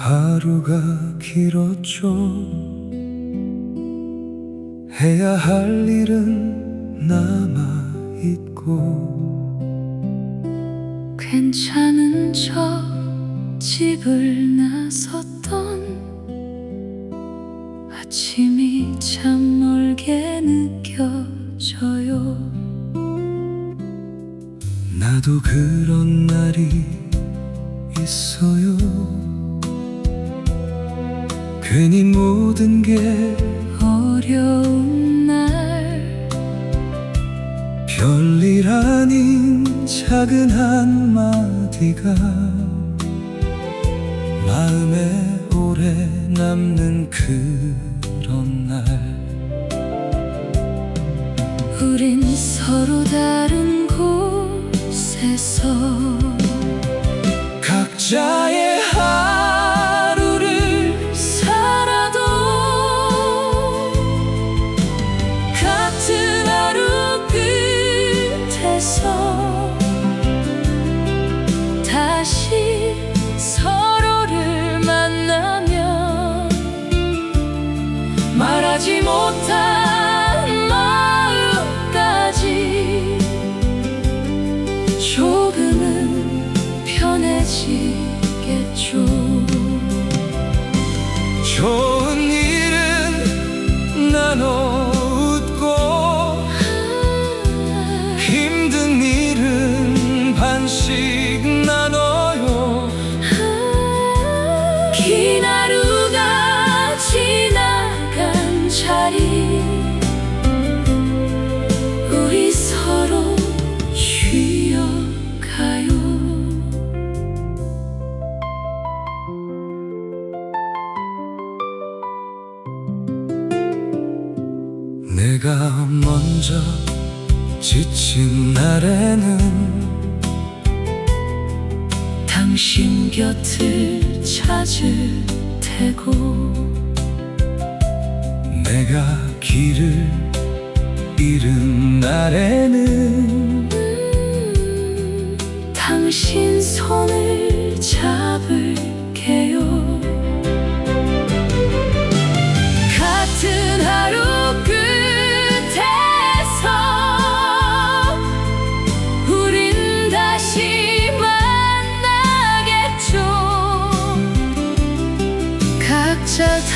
하루가 길었죠. 해야 할 일은 남아있고, 괜찮은 척 집을 나섰던 아침이 참 멀게 느껴져요. 나도 그런 날이 있어요. 괜히 모든 게 어려운 날, 별일 아닌 작은 한마디가 마음에 오래 남는 그런 날. 우린 서로 다른 곳에서 각자의 하루를 살아도 같은 하루 끝에서 다시 서로를 만나면 말하지 못한 마음까지 조금은 편해지겠죠. 좋은 일은 나눠 웃고, 힘든 일은 반씩 나눠요. 긴 하루가 지나간 자리, 우리 서로 쉬어가요. 내가 먼저 지친 날에는 당신 곁을 찾을 테고, 내가 길을 잃은 날에는 당신 손을 잡을게요. 같은 하루 끝에서 우린 다시 만나겠죠. 각자